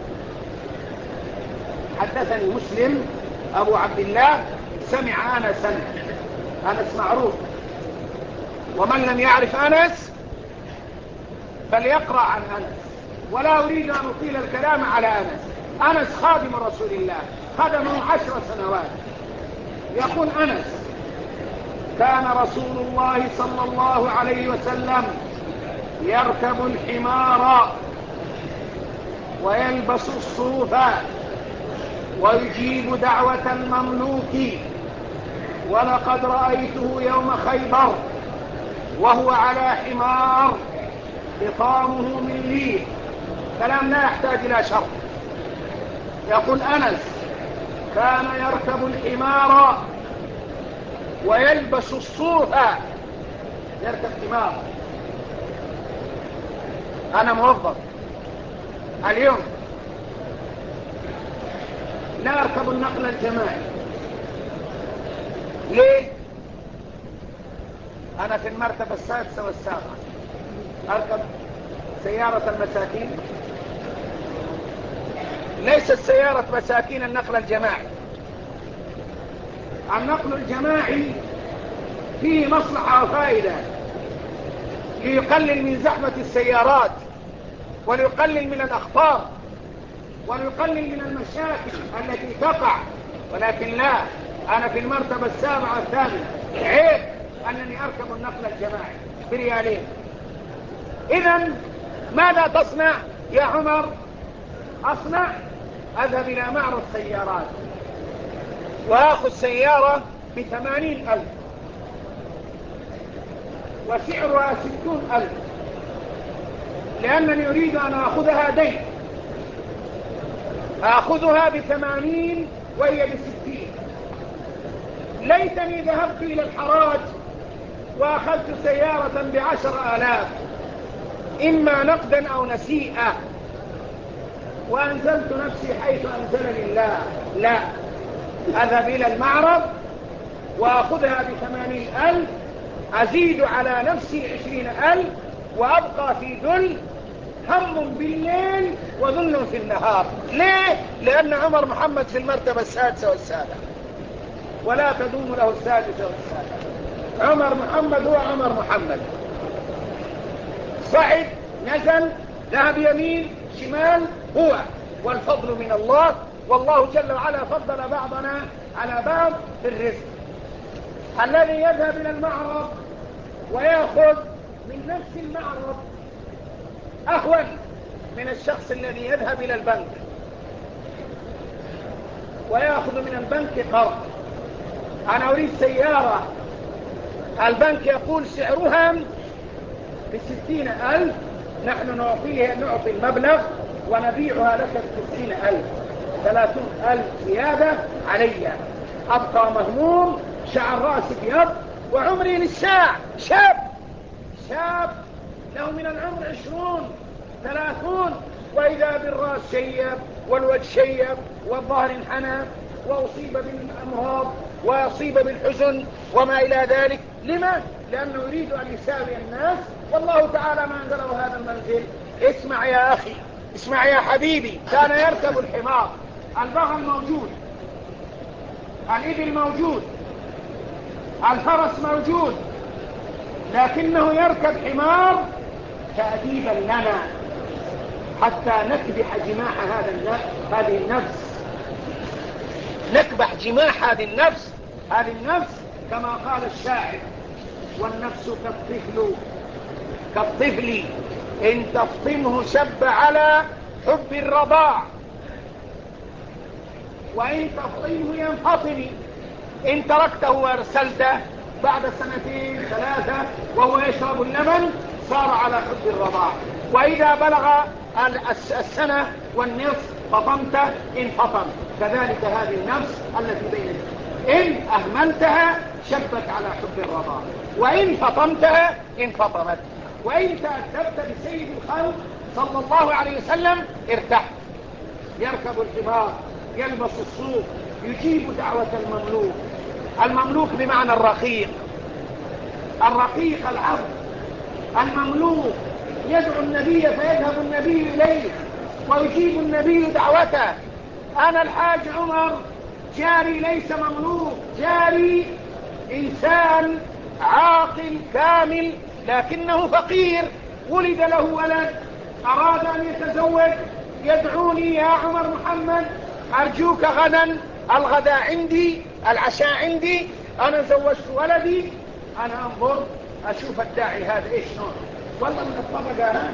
حدثني مسلم أبو عبد الله سمع أنسا. أنس معروف، ومن لم يعرف أنس فليقرأ عن أنس، ولا أريد أن أطيل الكلام على أنس. أنس خادم رسول الله، خدمه 10 سنوات. يقول أنس كان رسول الله صلى الله عليه وسلم يركب الحمار ويلبس الصوف ويجيب دعوة المملوك، ولقد رأيته يوم خيبر وهو على حمار خطامه من ليل. كلام لا يحتاج إلى شرح. يقول أنس كان يركب الحمار ويلبس الصوف، يركب حمار. أنا موظف اليوم لا أركب النقل الجماعي. ليه؟ أنا في المرتبة 6 و7. أركب سيارة المساكين، ليست سيارة مساكين النقل الجماعي. النقل الجماعي فيه مصلحة وفائدة، ليقلل من زحمة السيارات وليقلل من الأخطار وليقلل من المشاكل التي تقع. ولكن لا، أنا في المرتبة 7 و8، عيب أنني أركب النقل الجماعي بريالين. إذن ماذا تصنع يا عمر؟ أصنع أذهب إلى معرض سيارات وأخذ سيارة ب80,000 وسعرها 60,000، لأنني أريد أن أخذها دين آخذها ب80 وهي ب60. ليتني ذهبت إلى الحراج وأخذت سيارة ب10,000 إما نقدا أو نسيئة، وأنزلت نفسي حيث أنزلني الله. لا، أذهب إلى المعرض وأخذها ب80,000، أزيد على نفسي 20,000، وأبقى في ذل، هم بالليل وذل في النهار. ليه؟ لأن عمر محمد في المرتبة السادسة والسابعة، ولا تدوم له السادسة والسابعة. عمر محمد هو عمر محمد، صعد نزل ذهب يمين شمال، هو والفضل من الله. والله جل وعلا فضل بعضنا على بعض في الرزق. الذي يذهب إلى المعرض ويأخذ من نفس المعرض أهون من الشخص الذي يذهب إلى البنك ويأخذ من البنك قرض. أنا أريد سيارة، البنك يقول سعرها ب60,000، نحن نعطي المبلغ ونبيعها لك ب90,000، 30,000 زيادة علي. أبقى مهموم، شعر رأسي ابيض، وعمري للساع شاب له من العمر 20 30، وإذا بالرأس شيب والوجه شيب والظهر انحنى وأصيب بالأمراض وأصيب بالحزن وما إلى ذلك. لما؟ لأنه يريد أن يساوي الناس، والله تعالى ما أنزله هذا المنزل. اسمع يا أخي، اسمع يا حبيبي. كان يركب الحمار، البغل موجود، الإبل موجود، الفرس موجود، لكنه يركب حمار تأديبا لنا حتى نكبح جماح هذه النفس، نكبح جماح هذه النفس كما قال الشاعر: والنفس كالطفل إن تفطمه شب على حب الرضاع، وإن تفطمه ينفطم. إن تركته وارسلته بعد 2 3 وهو يشرب اللبن صار على حب الرضاع، وإذا بلغ 1 والنصف فطمته انفطم. كذلك هذه النفس التي بينك، إن أهملتها شبت على حب الرضاع، وإن فطمتها انفطمت. وإن تأدبت بسيد الخلق صلى الله عليه وسلم ارتحت. يركب الحمار، يلبس الصوف، يجيب دعوة المملوك بمعنى الرقيق العبد. المملوك يدعو النبي فيذهب النبي إليه ويجيب النبي دعوته. أنا الحاج عمر جاري ليس مملوك، جاري إنسان عاقل كامل، لكنه فقير، ولد له ولد، أراد أن يتزوج، يدعوني: يا عمر محمد أرجوك غدا الغداء عندي، العشاء عندي، أنا زوجت ولدي، أنا أنظر أشوف الداعي هذا إيش نوع. والله من الطبقة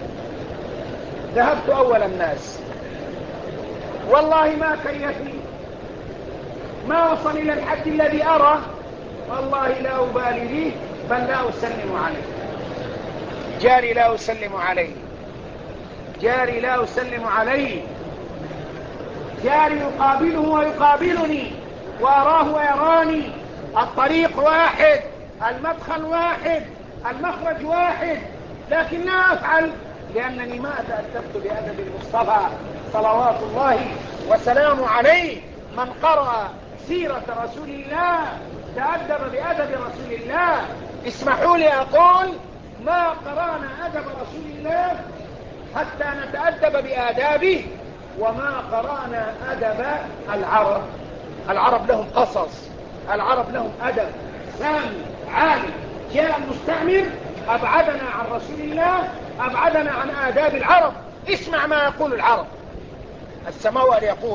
ذهبت أول الناس، والله ما كيفني، ما وصل إلى الحد الذي أرى، والله لا أبالي به، بل لا أسلم عليه. جاري لا أسلم عليه، جاري لا أسلم عليه، جاري يقابله ويقابلني، وأراه ويراني. الطريق واحد، المدخل واحد، المخرج واحد، لكن لا أفعل، لأنني ما تأدبت بأدب المصطفى صلوات الله وسلامه عليه. من قرأ سيرة رسول الله تأدب بأدب رسول الله. اسمحوا لي أقول: ما قرأنا أدب رسول الله حتى نتأدب بآدابه، وما قرأنا أدب العرب. العرب لهم قصص، العرب لهم أدب سامي عالي. جاء المستعمر أبعدنا عن رسول الله، أبعدنا عن آداب العرب. اسمع ما يقول العرب. السماوات يقول: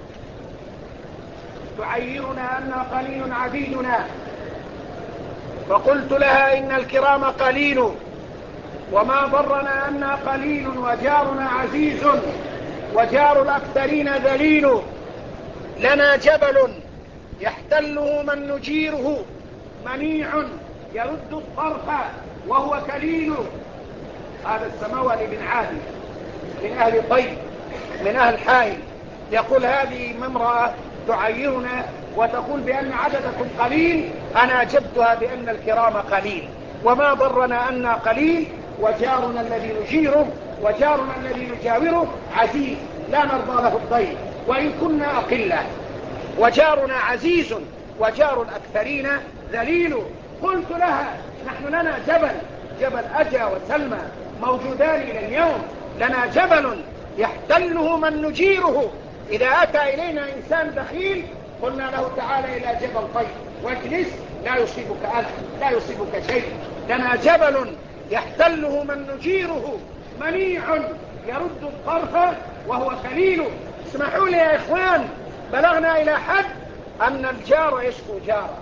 تعيرنا أن قليل عديدنا، فقلت لها: إن الكرام قليل، وما ضرنا أن قليل وجارنا عزيز، وجار الأكثرين ذليل. لنا جبل يحتله من نجيره، منيع يرد الطرف وهو كليل. هذا السماوي بن عادي من أهل طيب، من أهل حائل، يقول هذه امرأة تعيرنا وتقول بأن عددكم قليل، أنا أجبتها بأن الكرام قليل، وما ضرنا أن قليل وجارنا الذي نجيره وجارنا الذي نجاوره عزيز لا نرضى له الضيف وإن كنا أقلة، وجارنا عزيز وجار الأكثرين ذليل. قلت لها نحن لنا جبل أجا وسلمى موجودان إلى اليوم، لنا جبل يحتله من نجيره، إذا أتى إلينا إنسان بخيل قلنا له تعالى إلى جبل طيب واجلس لا يصيبك أذى لا يصيبك شيء. لنا جبل يحتله من نجيره منيع يرد الطرف وهو خليل. اسمحوا لي يا إخوان، بلغنا إلى حد أن الجار يشكو جاره،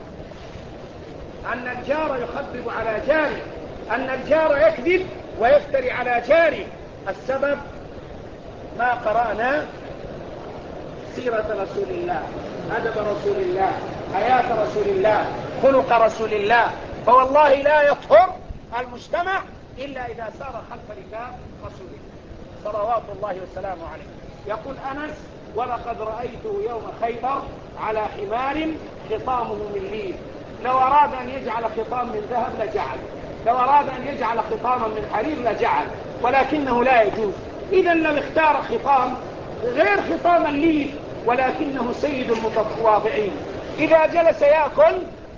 أن الجار يخبب على جاره، أن الجار يكذب ويفتري على جاره. السبب ما قرأنا سيرة رسول الله، أدب رسول الله، حياة رسول الله، خلق رسول الله. فوالله لا يطهر المجتمع إلا إذا سار خلف ركاب رسول الله صلوات الله وسلامه عليه. يقول أنس ولقد رأيته يوم خيبر على حمار خطامه من ليل، لو أراد أن يجعل خطام من ذهب لجعل، لو أراد أن يجعل خطاما من حرير لجعل، ولكنه لا يجوز. إذا لو اختار خطام غير خطام الليل ولكنه سيد المتواضعين، إذا جلس يأكل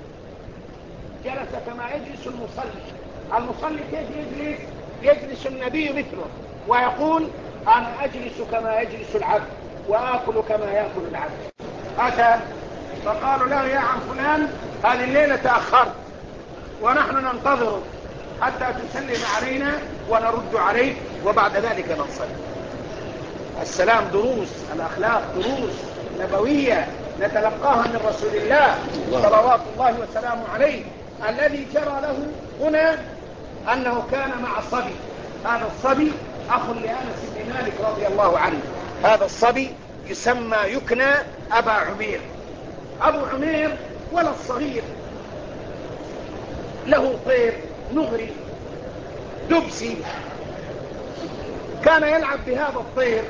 جلس كما يجلس المصلي. المصلي كيف يجلس؟ يجلس النبي مثله ويقول أنا أجلس كما يجلس العبد وآكل كما يأكل العبد. أتى فقالوا له يا عم فلان هذه الليلة تأخرت ونحن ننتظرك حتى تسلم علينا ونرد عليك وبعد ذلك ننصرف. السلام دروس، الأخلاق دروس نبوية نتلقاها من رسول الله صلوات الله وسلامه عليه. الذي جرى له هنا أنه كان مع صبي، هذا الصبي أخ لأنس بن مالك رضي الله عنه، هذا الصبي يسمى يكنى أبا عمير. أبو عمير ولد صغير له طير نغري دبسي، كان يلعب بهذا الطير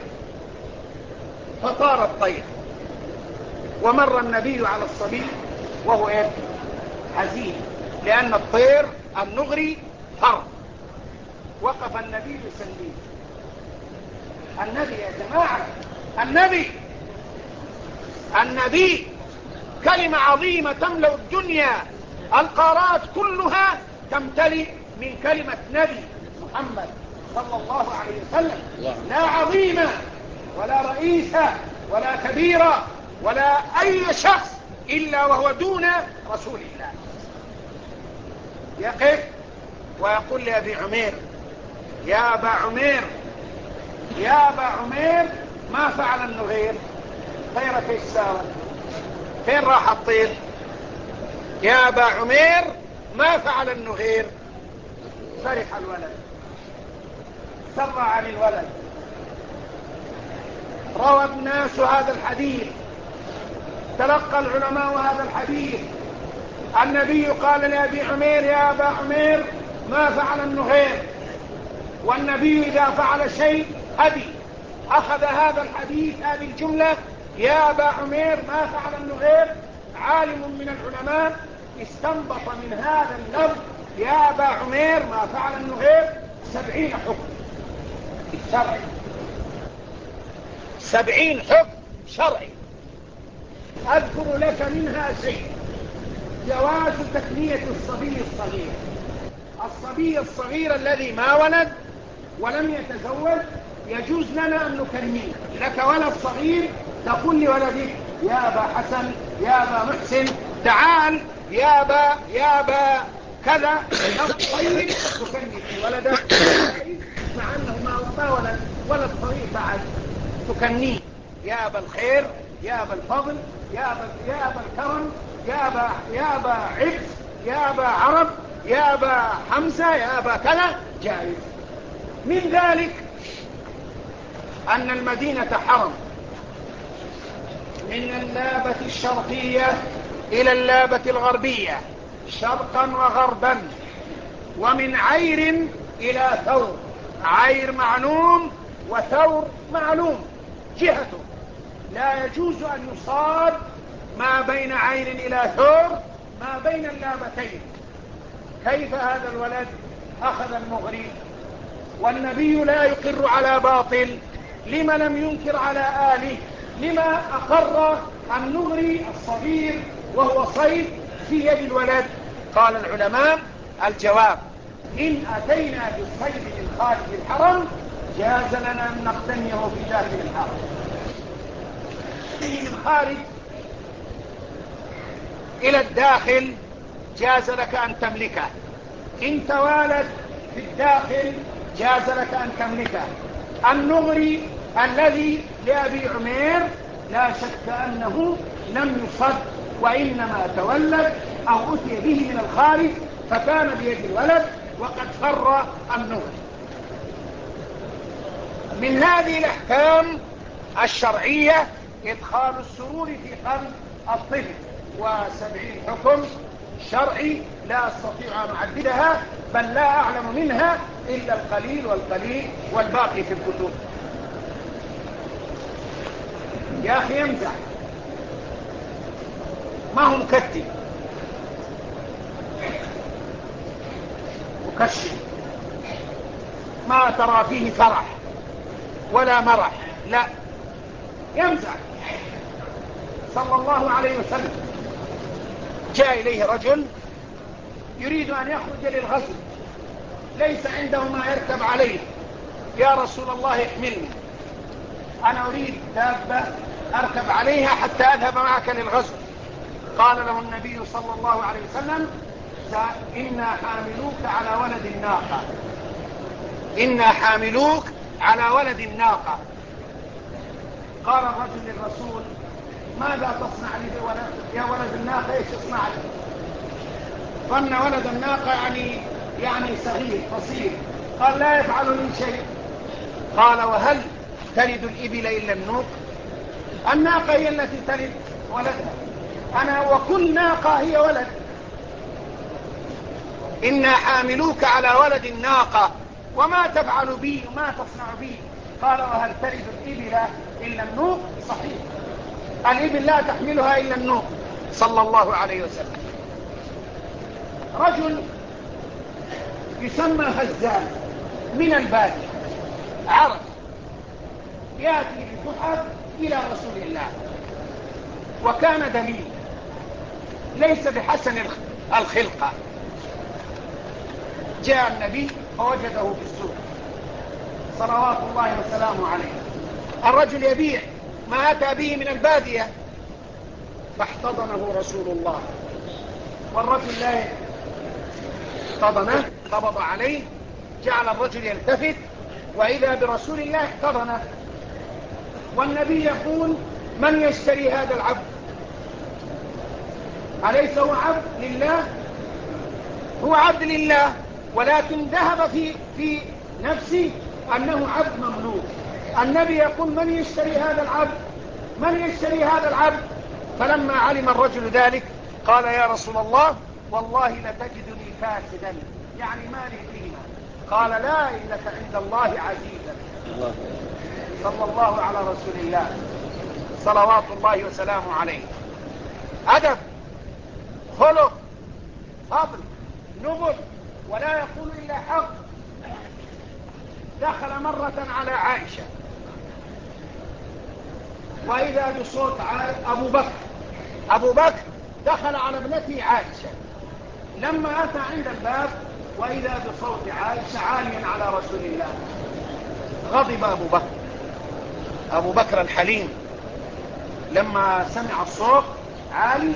فطار الطير، ومر النبي على الصبي وهو يبكي حزين لأن الطير النغري هرب. وقف النبي يسليه. النبي يا جماعة، النبي كلمة عظيمة تملأ الدنيا، القارات كلها تمتلئ من كلمة نبي محمد صلى الله عليه وسلم. لا عظيمة ولا رئيسة ولا كبيرة ولا أي شخص إلا وهو دون رسول الله. يقف ويقول لأبي عمير يا أبا عمير، يا أبا عمير ما فعل النغير؟ طيرة ايش ساوت؟ فين راح الطير؟ يا أبا عمير ما فعل النغير؟ فرح الولد، سر عن الولد. روى الناس هذا الحديث، تلقى العلماء هذا الحديث. النبي قال لأبي عمير يا أبا عمير ما فعل النغير، والنبي إذا فعل شيء هدي أخذ هذا الحديث هذه الجملة يا أبا عمير ما فعل النغير. عالم من العلماء استنبط من هذا اللفظ يا أبا عمير ما فعل النغير 70 حكم شرعي، 70 حكم شرعي. أذكر لك منها شيء: جواز تكنية الصبي الصغير، الصبي الصغير الذي ما ولد ولم يتزوج يجوز لنا أن نكنيه. لك ولد صغير تقول لولدك يا أبا حسن يا أبا محسن تعال يا أبا كذا طيب، تكني في ولدك مع أنه ما ولد صغير بعد، تكنيه يا أبا الخير يا أبا الفضل يا أبا الكرم يا أبا عبس يا أبا عرب يا أبا حمزة يا أبا كذا جائز. من ذلك أن المدينة حرم من اللابة الشرقية إلى اللابة الغربية شرقا وغربا، ومن عير إلى ثور، عير معلوم وثور معلوم جهته، لا يجوز أن يصاد ما بين عين إلى ثور، ما بين اللابتين. كيف هذا الولد أخذ المغري والنبي لا يقر على باطل؟ لما لم ينكر على آله؟ لما أقر النغري الصغير وهو صيد في يد الولد؟ قال العلماء الجواب: إن أتينا بالصيد من خارج الحرم جاز لنا أن نقتنيه في داخل الحرم. من خارج إلى الداخل جاز لك أن تملكه، إن توالد في الداخل جاز لك أن تملكه. النغري الذي لأبي عمير لا شك أنه لم يصد، وإنما تولد أو أتي به من الخارج فكان بيد الولد وقد فر النغري. من هذه الأحكام الشرعية إدخال السرور في قلب الطفل، و70 حكم شرعي لا أستطيع أن أعددها، بل لا أعلم منها إلا القليل والقليل والباقي في الكتب. يا أخي يمزح، ما هو مكتب مكشف، ما ترى فيه فرح ولا مرح، لا، يمزح. صلى الله عليه وسلم جاء إليه رجل يريد أن يخرج للغزو، ليس عنده ما يركب عليه. يا رسول الله احملني، أنا أريد دابة أركب عليها حتى أذهب معك للغزو. قال له النبي صلى الله عليه وسلم: إنا حاملوك على ولد الناقة، إنا حاملوك على ولد الناقة. قال الرجل للرسول: ماذا تصنع لي يا ولد الناقة؟ ايش تصنع لي؟ ظن ولد الناقة يعني صغير قصير. قال: لا يفعل لي شيء. قال: وهل تلد الإبل إلا النوق؟ الناقة هي التي تلد ولدها، أنا وكل ناقة هي ولد. إنا حاملوك على ولد الناقة وما تفعل بي وما تصنع بي؟ قال: وهل تلد الإبل إلا النوق؟ صحيح، الإبل لا تحملها إلا النوق. صلى الله عليه وسلم. رجل يسمى هزال من البادية، عرب، يأتي بتحف إلى رسول الله، وكان دليل ليس بحسن الخلقة. جاء النبي فوجده في السوق صلوات الله وسلامه عليه. الرجل يبيع ما أتى به من البادية، فاحتضنه رسول الله، والرجل لا احتضنه، قبض عليه، جعل الرجل يلتفت، وإذا برسول الله احتضنه. والنبي يقول: من يشتري هذا العبد؟ أليس هو عبد لله؟ هو عبد لله، ولكن ذهب في نفسي أنه عبد مملوك. النبي يقول: من يشتري هذا العبد؟ من يشتري هذا العبد؟ فلما علم الرجل ذلك قال: يا رسول الله، والله لتجدني فاسدا، يعني مالي قيمة. قال: لا، إنك عند الله عزيزا. صلى الله على رسول الله صلوات الله وسلامه عليه. أدب، خلق، فضل، نبل، ولا يقول إلا حق. دخل مرة على عائشة، وإذا بصوت أبو بكر دخل على ابنته عائشة. لما أتى عند الباب وإذا بصوت عائشة عاليا على رسول الله، غضب أبو بكر الحليم لما سمع الصوت عالي.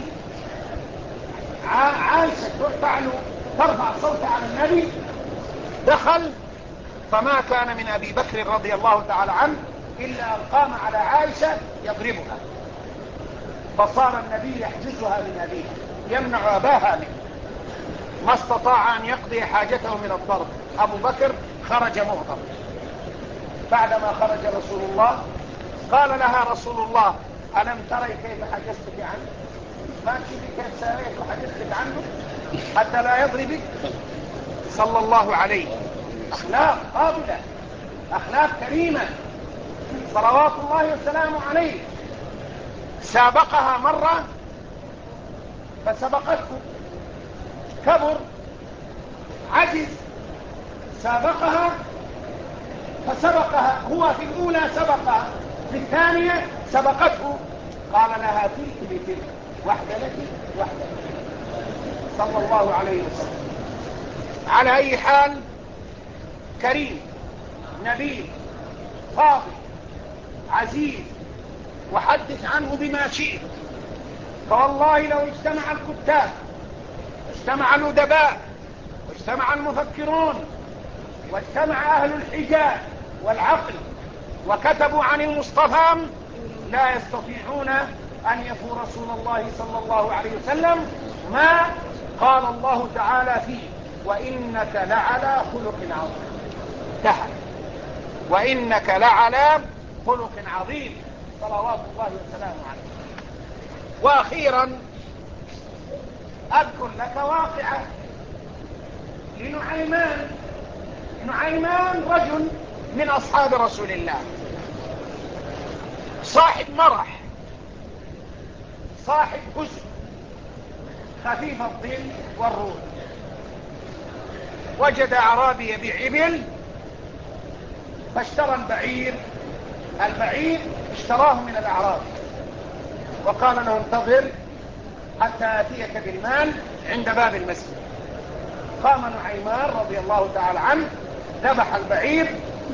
عائشة ترفع صوتها على النبي. دخل فما كان من أبي بكر رضي الله تعالى عنه إلا أن قام على عائشة يضربها، فصار النبي يحجزها من أبيها، يمنع أباها منه، ما استطاع أن يقضي حاجته من الضرب. أبو بكر خرج مغضب. بعدما خرج رسول الله قال لها رسول الله: ألم تري كيف حجزتك عنه؟ ما تشوفي كيف سويت وحجزتك عنه حتى لا يضربك؟ صلى الله عليه. أخلاق قابلة، أخلاق كريمة، صلوات الله وسلامه عليه. سابقها مرة فسبقته، كبر عجز سابقها فسبقها، هو في الأولى سبقها، في الثانية سبقته، قال لها تلك بتلك، واحدة لك واحدة لك، صلى الله عليه وسلم. على أي حال، كريم نبيل فاضل عزيز، وحدث عنه بما شئت. فوالله لو اجتمع الكتاب واجتمع الأدباء واجتمع المفكرون واجتمع أهل الحجاج والعقل وكتبوا عن المصطفى لا يستطيعون أن يفوا رسول الله صلى الله عليه وسلم ما قال الله تعالى فيه: وإنك لعلى خلق عظيم. انتهى. وإنك لعلى خلق عظيم، صلوات الله وسلامه عليه. وأخيرا أذكر لك واقعة لنعيمان. نعيمان رجل من أصحاب رسول الله، صاحب مرح، صاحب حزن، خفيف الظل والروح. وجد أعرابي يبيع إبل فاشترى البعير اشتراه من الأعرابي وقال له: انتظر حتى آتيك بالمال عند باب المسجد. قام نعيمان رضي الله تعالى عنه، ذبح البعير،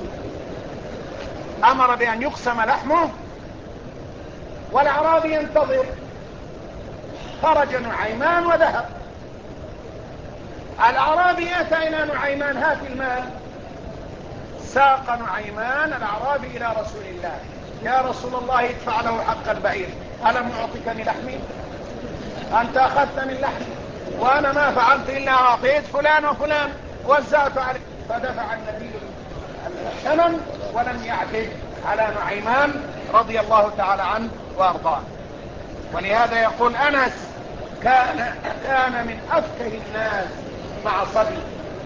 أمر بأن يقسم لحمه، والأعرابي ينتظر. خرج نعيمان وذهب. الأعرابي أتى إلى نعيمان: هات المال. ساق نعيمان الأعرابي إلى رسول الله: يا رسول الله ادفع له حق البعير، ألم أعطك من لحمي؟ أنت أخذت من لحمي وأنا ما فعلت إلا أعطيت فلان وفلان وزعت عليه. فدفع النبي الثمن ولم يعتد على نعيمان رضي الله تعالى عنه وأرضاه. ولهذا يقول أنس: كان من أفكه الناس مع صبي.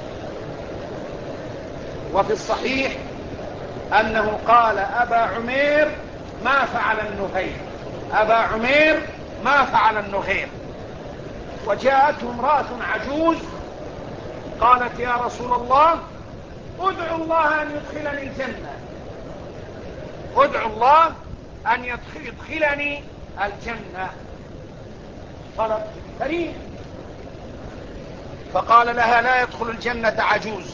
وفي الصحيح أنه قال: أبا عمير ما فعل النغير، أبا عمير ما فعل النغير. وجاءته امرأة عجوز قالت: يا رسول الله ادعو الله أن يدخلني الجنة، ادعو الله أن يدخلني الجنة. طلب كريم. فقال لها: لا يدخل الجنة عجوز،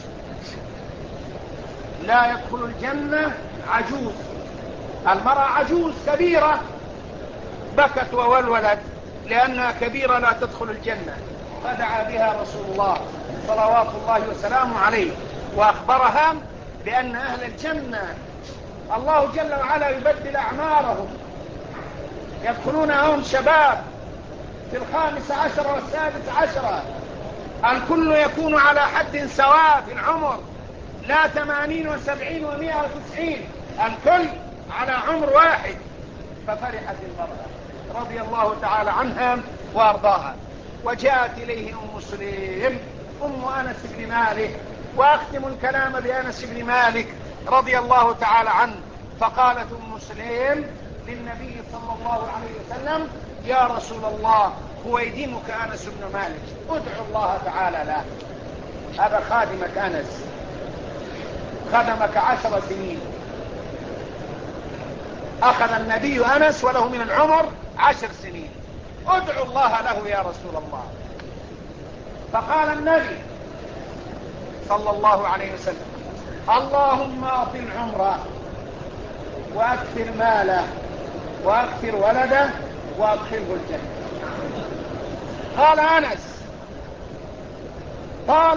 لا يدخل الجنة عجوز. المرأة عجوز كبيرة بكت وولولت لأنها كبيرة لا تدخل الجنة. فدعا بها رسول الله صلوات الله وسلامه عليه وأخبرها بأن أهل الجنة الله جل وعلا يبدل أعمارهم، يدخلون هم شباب في 15 والسادس عشر، الكل يكون على حد سواء في العمر، لا 80 و70 و190، الكل على عمر واحد. ففرحت المرأة رضي الله تعالى عنها وأرضاها. وجاءت إليه أم سليم أم أنس بن مالك، وأختم الكلام بأنس بن مالك رضي الله تعالى عنه. فقالت أم سليم للنبي صلى الله عليه وسلم: يا رسول الله خويدمك أنس بن مالك، ادعو الله تعالى له. هذا خادمك أنس، خدمك 10 سنين، أخذ النبي أنس وله من العمر 10 سنين، ادعو الله له يا رسول الله. فقال النبي صلى الله عليه وسلم: اللهم أطل عمره وأكثر ماله وأكثر ولده وأدخله الجنة. قال أنس: طال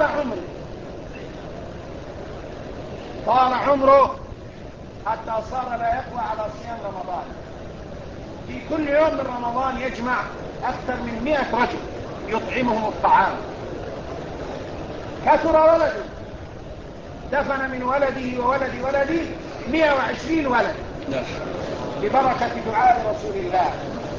عمره حتى صار لا يقوى على صيام رمضان. في كل يوم من رمضان يجمع أكثر من 100 رجل يطعمهم الطعام. كثر ولده، دفن من ولده وولد ولده 120 ولد ببركة دعاء رسول الله.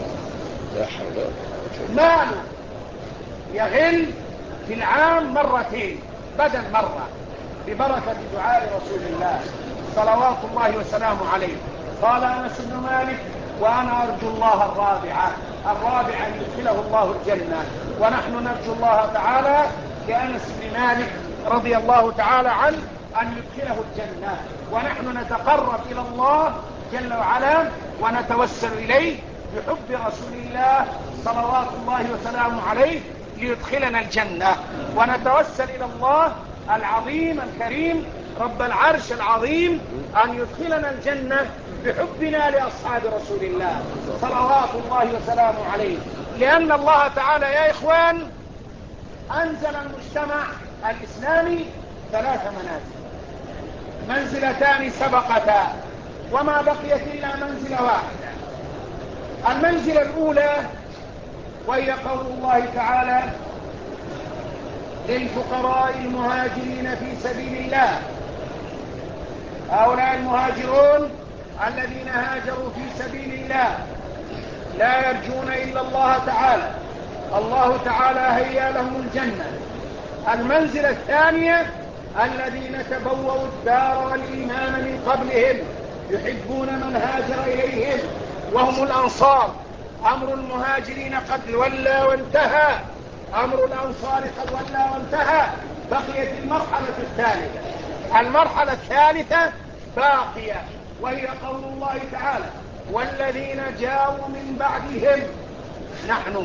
ماله يغل في العام مرتين بدل مرة ببركة دعاء رسول الله صلوات الله وسلامه عليه. قال أنس بن مالك: وأنا أرجو الله الرابعة أن يدخله الله الجنة. ونحن نرجو الله تعالى كأنس بن مالك رضي الله تعالى عنه أن يدخله الجنة، ونحن نتقرب إلى الله جل وعلا ونتوسل إليه بحب رسول الله صلوات الله وسلامه عليه ليدخلنا الجنة، ونتوسل إلى الله العظيم الكريم رب العرش العظيم أن يدخلنا الجنة بحبنا لأصحاب رسول الله صلوات الله وسلامه عليه. لأن الله تعالى يا إخوان أنزل المجتمع الإسلامي 3 منازل، منزلتان سبقتا وما بقيت إلا منزلة واحدة. المنزلة الأولى وهي قول الله تعالى للفقراء المهاجرين في سبيل الله. هؤلاء المهاجرون الذين هاجروا في سبيل الله لا يرجون إلا الله تعالى، الله تعالى هيا لهم الجنة. المنزلة الثانية الذين تبوأوا الدار والإيمان من قبلهم يحبون من هاجر إليهم وهم الأنصار. أمر المهاجرين قد ولى وانتهى، أمر الأنصار قد ولى وانتهى، بقيت المرحلة الثالثة. المرحلة الثالثة باقية وهي قول الله تعالى والذين جاءوا من بعدهم، نحن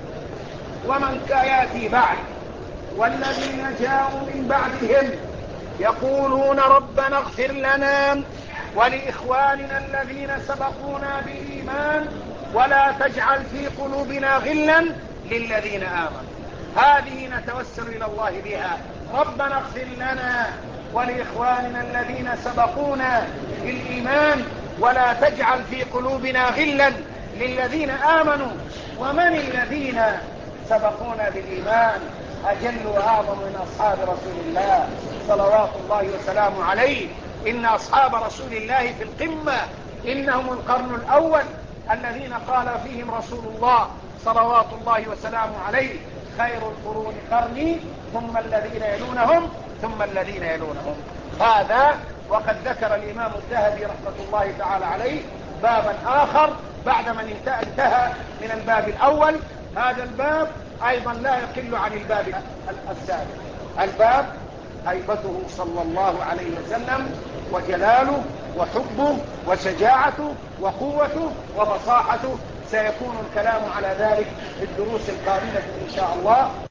ومن يأتي بعد، والذين جاءوا من بعدهم يقولون ربنا اغفر لنا ولإخواننا الذين سبقونا بالإيمان ولا تجعل في قلوبنا غلا للذين آمنوا. هذه نتوسل إلى الله بها، ربنا اغفر لنا ولإخواننا الذين سبقونا بالإيمان ولا تجعل في قلوبنا غلا للذين آمنوا. ومن الذين سبقونا بالإيمان؟ أجل وأعظم من أصحاب رسول الله صلوات الله وسلامه عليه. إن أصحاب رسول الله في القمة، إنهم القرن الأول الذين قال فيهم رسول الله صلوات الله وسلامه عليه خير القرون قرني ثم الذين يلونهم ثم الذين يلونهم. هذا وقد ذكر الإمام الذهبي رحمة الله تعالى عليه بابا آخر بعدما انتهى من الباب الأول. هذا الباب أيضا لا يقل عن الباب السابق. الباب هيبته صلى الله عليه وسلم وجلاله وحبه وشجاعته وقوته وبصاحته. سيكون الكلام على ذلك في الدروس القادمة إن شاء الله.